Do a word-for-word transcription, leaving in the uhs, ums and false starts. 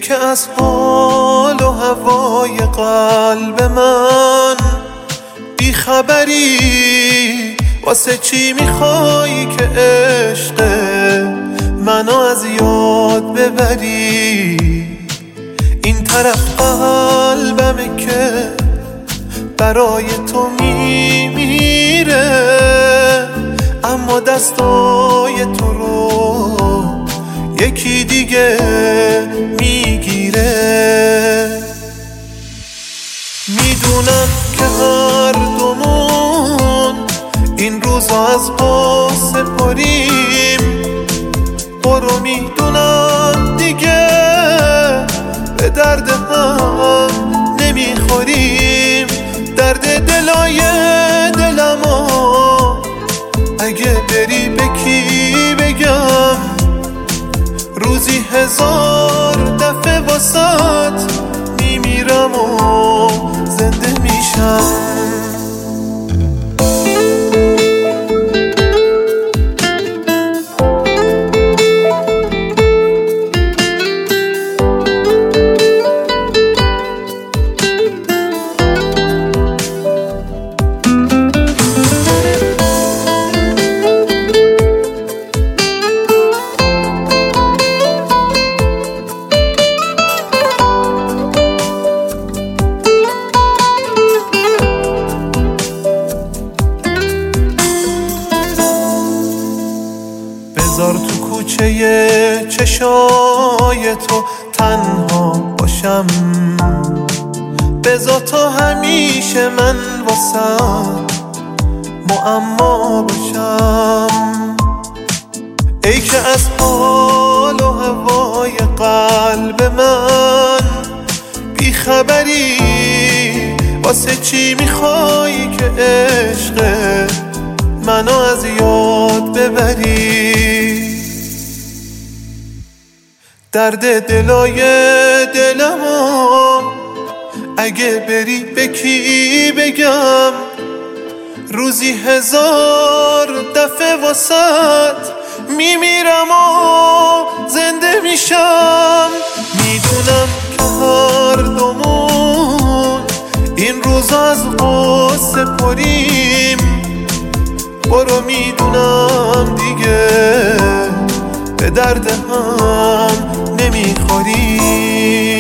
که از حال و هوای قلب من بیخبری، واسه چی میخوایی که عشق منو از یاد ببری؟ این طرف قلبمه که برای تو میمیره، اما دستای تو رو یکی دیگه میگیره. میدونم که هر دومون این روزا از غصه پریم، برو میدونم دیگه به درد هم نمیخوریم. درد دلای دلمو اگه بری به کی بگم؟ روزی هزار دفعه واسات میمیرم و زنده میشم. بذار تو کوچه چشای تو تنها باشم، بذار تا همیشه من واسم معما باشم. ای که از حال و هوای قلب من بیخبری، واسه چی میخوایی که عشق منو از یاد ببری؟ درد دلای دلمو اگه بری به کی بگم؟ روزی هزار دفعه واسط میمیرم و زنده میشم. میدونم که هر دومون این روزا از غصه پریم، برو میدونم دیگه به درد هم نمیخوری.